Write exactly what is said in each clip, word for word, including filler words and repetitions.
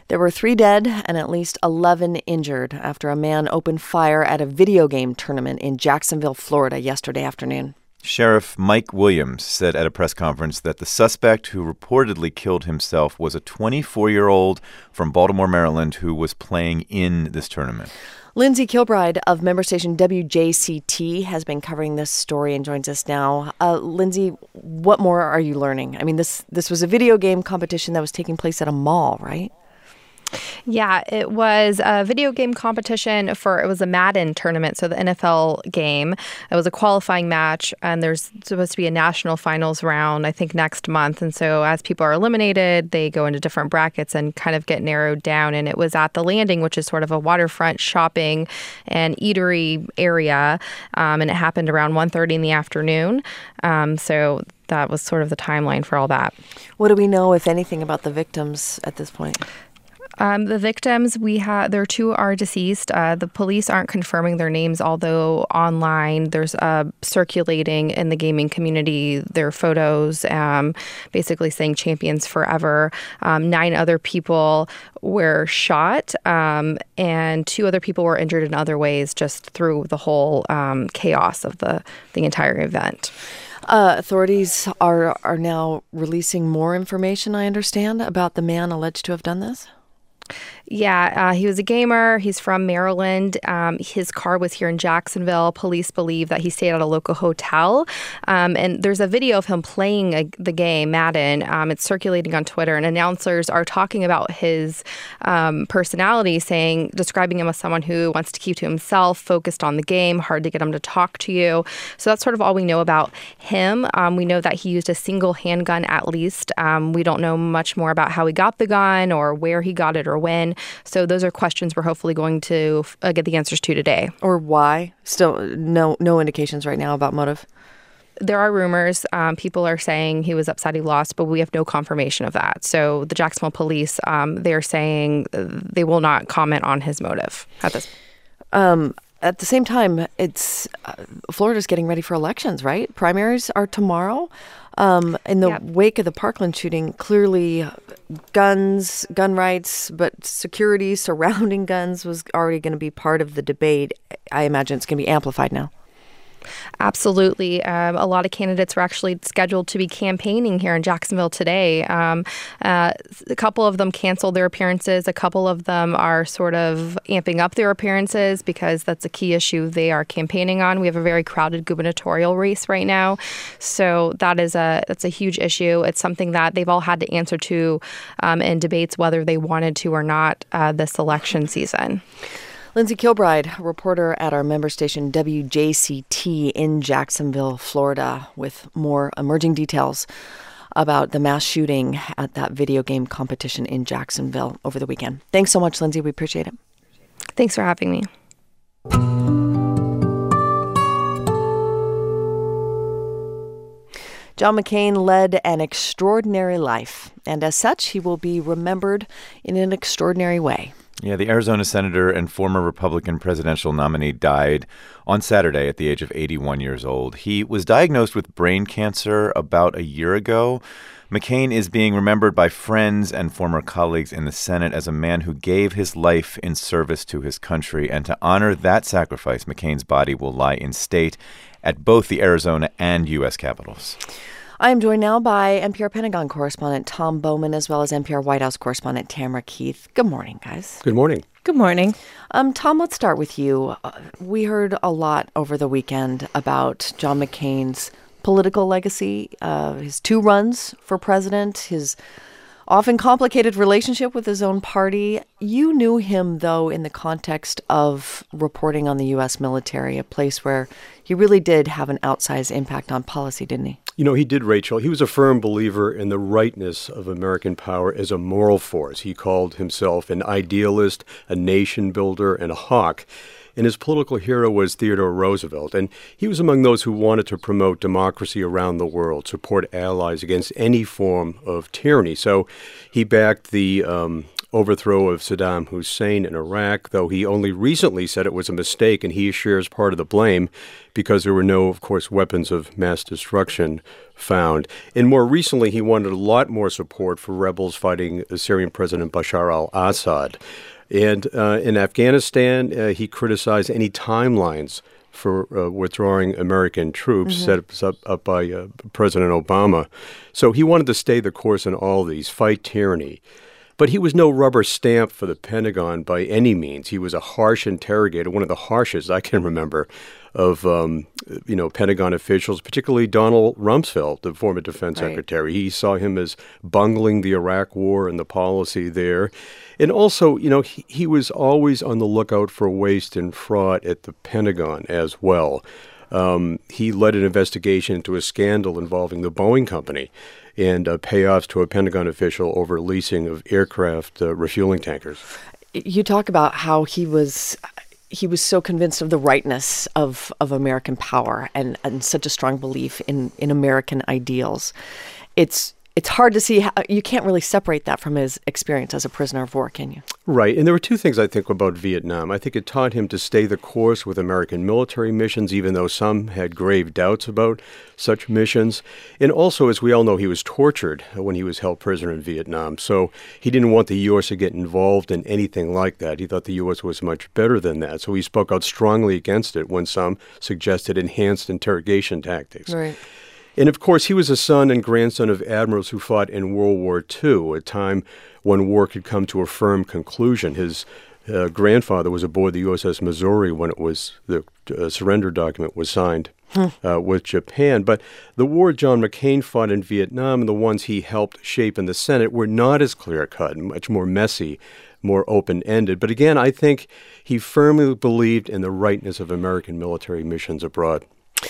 There were three dead and at least eleven injured after a man opened fire at a video game tournament in Jacksonville, Florida yesterday afternoon. Sheriff Mike Williams said at a press conference that the suspect who reportedly killed himself was a twenty-four-year-old from Baltimore, Maryland, who was playing in this tournament. Lindsay Kilbride of member station W J C T has been covering this story and joins us now. Uh, Lindsay, what more are you learning? I mean, this this was a video game competition that was taking place at a mall, right? Yeah, it was a video game competition for, it was a Madden tournament, so the N F L game. It was a qualifying match, and there's supposed to be a national finals round, I think, next month. And so as people are eliminated, they go into different brackets and kind of get narrowed down. And it was at the Landing, which is sort of a waterfront shopping and eatery area, um, and it happened around one thirty in the afternoon. Um, so that was sort of the timeline for all that. What do we know, if anything, about the victims at this point? Um, the victims, we have, there are two are deceased. Uh, the police aren't confirming their names, although online there's uh, circulating in the gaming community their photos, um, basically saying champions forever. Um, nine other people were shot, um, and two other people were injured in other ways just through the whole um, chaos of the, the entire event. Uh, authorities are, are now releasing more information, I understand, about the man alleged to have done this? Yeah, uh, he was a gamer. He's from Maryland. Um, his car was here in Jacksonville. Police believe that he stayed at a local hotel. Um, and there's a video of him playing a, the game, Madden. Um, it's circulating on Twitter, and announcers are talking about his um, personality, saying, describing him as someone who wants to keep to himself, focused on the game, hard to get him to talk to you. So that's sort of all we know about him. Um, we know that he used a single handgun at least. Um, we don't know much more about how he got the gun or where he got it or when. So those are questions we're hopefully going to uh, get the answers to today. Or why? Still no no indications right now about motive? There are rumors. Um, people are saying he was upset he lost, but we have no confirmation of that. So the Jacksonville police, um, they're saying they will not comment on his motive at this. Um, at the same time, it's uh, Florida's getting ready for elections, right? Primaries are tomorrow. Um, in the yep. wake of the Parkland shooting, clearly guns, gun rights, but security surrounding guns was already going to be part of the debate. I imagine it's going to be amplified now. Absolutely. Um, a lot of candidates were actually scheduled to be campaigning here in Jacksonville today. Um, uh, a couple of them canceled their appearances. A couple of them are sort of amping up their appearances because that's a key issue they are campaigning on. We have a very crowded gubernatorial race right now. So that is a that's a huge issue. It's something that they've all had to answer to um, in debates, whether they wanted to or not, uh, this election season. Lindsay Kilbride, reporter at our member station W J C T in Jacksonville, Florida, with more emerging details about the mass shooting at that video game competition in Jacksonville over the weekend. Thanks so much, Lindsay. We appreciate it. Thanks for having me. John McCain led an extraordinary life, and as such, he will be remembered in an extraordinary way. Yeah, the Arizona senator and former Republican presidential nominee died on Saturday at the age of eighty-one years old. He was diagnosed with brain cancer about a year ago. McCain is being remembered by friends and former colleagues in the Senate as a man who gave his life in service to his country. And to honor that sacrifice, McCain's body will lie in state at both the Arizona and U S capitals. I am joined now by N P R Pentagon correspondent Tom Bowman, as well as N P R White House correspondent Tamara Keith. Good morning, guys. Good morning. Good morning. Um, Tom, let's start with you. Uh, we heard a lot over the weekend about John McCain's political legacy, uh, his two runs for president, his often complicated relationship with his own party. You knew him, though, in the context of reporting on the U S military, a place where he really did have an outsized impact on policy, didn't he? You know, he did, Rachel. He was a firm believer in the rightness of American power as a moral force. He called himself an idealist, a nation builder, and a hawk. And his political hero was Theodore Roosevelt. And he was among those who wanted to promote democracy around the world, support allies against any form of tyranny. So he backed the um, overthrow of Saddam Hussein in Iraq, though he only recently said it was a mistake, and he shares part of the blame because there were no, of course, weapons of mass destruction found. And more recently, he wanted a lot more support for rebels fighting Syrian President Bashar al-Assad. And uh, in Afghanistan, uh, he criticized any timelines for uh, withdrawing American troops mm-hmm. set up, up by uh, President Obama. So he wanted to stay the course in all these, fight tyranny. But he was no rubber stamp for the Pentagon by any means. He was a harsh interrogator, one of the harshest I can remember of, um, you know, Pentagon officials, particularly Donald Rumsfeld, the former defense right. secretary. He saw him as bungling the Iraq war and the policy there. And also, you know, he, he was always on the lookout for waste and fraud at the Pentagon as well. Um, he led an investigation into a scandal involving the Boeing company and uh, payoffs to a Pentagon official over leasing of aircraft uh, refueling tankers. You talk about how he was he was so convinced of the rightness of, of American power and, and such a strong belief in, in American ideals. It's It's hard to see how you can't really separate that from his experience as a prisoner of war, can you? Right. And there were two things I think about Vietnam. I think it taught him to stay the course with American military missions, even though some had grave doubts about such missions. And also, as we all know, he was tortured when he was held prisoner in Vietnam. So he didn't want the U S to get involved in anything like that. He thought the U S was much better than that. So he spoke out strongly against it when some suggested enhanced interrogation tactics. Right. And, of course, he was a son and grandson of admirals who fought in World War Two, a time when war could come to a firm conclusion. His uh, grandfather was aboard the U S S Missouri when it was the uh, surrender document was signed hmm. uh, with Japan. But the war John McCain fought in Vietnam and the ones he helped shape in the Senate were not as clear-cut, much more messy, more open-ended. But again, I think he firmly believed in the rightness of American military missions abroad.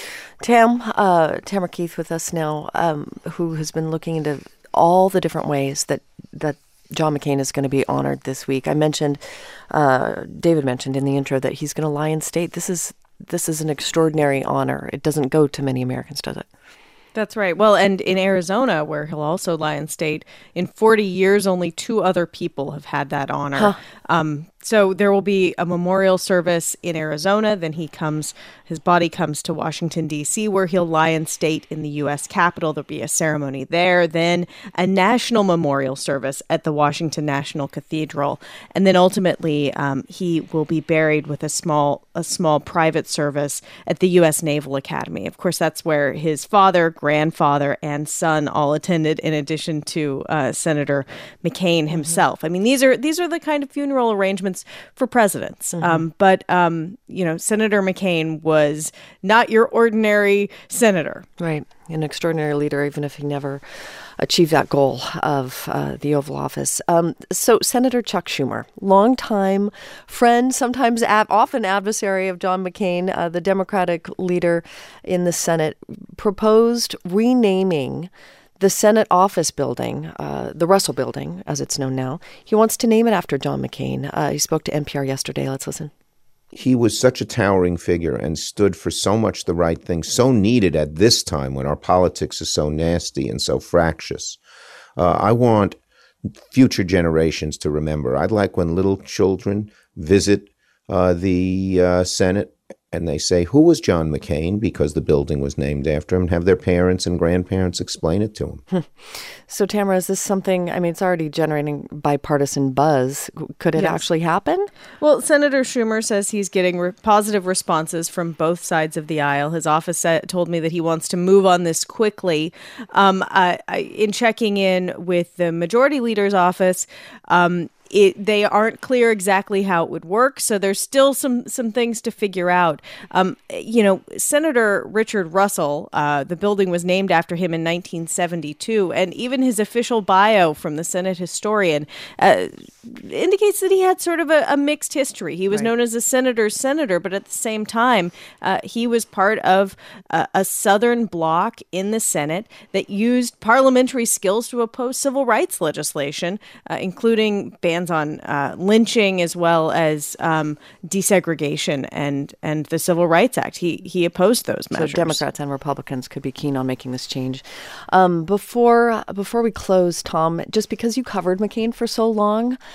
Tam, uh, Tamara Keith with us now, um, who has been looking into all the different ways that, that John McCain is going to be honored this week. I mentioned, uh, David mentioned in the intro that he's going to lie in state. This is this is an extraordinary honor. It doesn't go to many Americans, does it? That's right. Well, and in Arizona, where he'll also lie in state, in forty years, only two other people have had that honor. Huh. Um, so there will be a memorial service in Arizona. Then he comes, his body comes to Washington, D C, where he'll lie in state in the U S Capitol. There'll be a ceremony there. Then a national memorial service at the Washington National Cathedral. And then ultimately, um, he will be buried with a small, a small private service at the U S Naval Academy. Of course, that's where his father, grandfather, and son all attended, in addition to uh, Senator McCain himself. Mm-hmm. I mean, these are these are the kind of funeral arrangements for presidents. Mm-hmm. Um, but, um, you know, Senator McCain was not your ordinary senator. Right. An extraordinary leader, even if he never achieved that goal of uh, the Oval Office. Um, so Senator Chuck Schumer, longtime friend, sometimes ab- often adversary of John McCain, uh, the Democratic leader in the Senate, proposed renaming the Senate office building, uh, the Russell Building, as it's known now. He wants to name it after John McCain. Uh, he spoke to N P R yesterday. Let's listen. He was such a towering figure and stood for so much the right thing, so needed at this time when our politics is so nasty and so fractious. Uh, I want future generations to remember. I'd like when little children visit uh, the uh, Senate and they say, who was John McCain? Because the building was named after him, and have their parents and grandparents explain it to them. So, Tamara, is this something, I mean, it's already generating bipartisan buzz. Could it yes. actually happen? Well, Senator Schumer says he's getting re- positive responses from both sides of the aisle. His office said, told me that he wants to move on this quickly. Um, I, I, in checking in with the majority leader's office, um, It, they aren't clear exactly how it would work, so there's still some some things to figure out. Um, you know, Senator Richard Russell, uh, the building was named after him in nineteen seventy-two, and even his official bio from the Senate historian uh, indicates that he had sort of a, a mixed history. He was right. known as a senator's senator, but at the same time, uh, he was part of uh, a Southern bloc in the Senate that used parliamentary skills to oppose civil rights legislation, uh, including ban on uh, lynching as well as um, desegregation and, and the Civil Rights Act. He he opposed those measures. So Democrats and Republicans could be keen on making this change. Um, before before we close, Tom, just because you covered McCain for so long,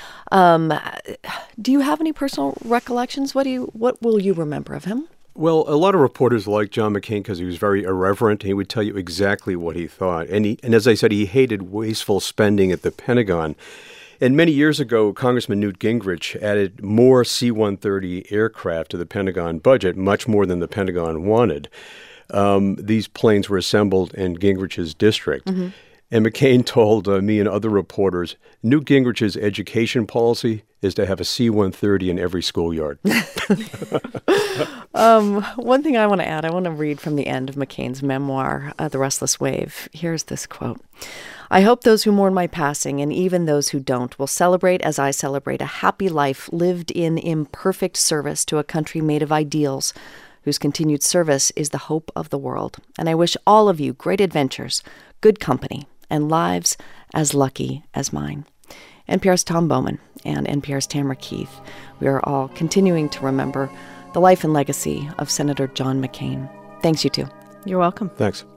Um, do you have any personal recollections? What do you what will you remember of him? Well, a lot of reporters liked John McCain because he was very irreverent. He would tell you exactly what he thought. And, he, and as I said, he hated wasteful spending at the Pentagon. And many years ago, Congressman Newt Gingrich added more C one thirty aircraft to the Pentagon budget, much more than the Pentagon wanted. Um, these planes were assembled in Gingrich's district. Mm-hmm. And McCain told uh, me and other reporters, Newt Gingrich's education policy is to have a C one thirty in every schoolyard. um, one thing I want to add, I want to read from the end of McCain's memoir, uh, The Restless Wave. Here's this quote. I hope those who mourn my passing, and even those who don't, will celebrate as I celebrate a happy life lived in imperfect service to a country made of ideals, whose continued service is the hope of the world. And I wish all of you great adventures, good company, and lives as lucky as mine. N P R's Tom Bowman and N P R's Tamara Keith, we are all continuing to remember the life and legacy of Senator John McCain. Thanks, you two. You're welcome. Thanks.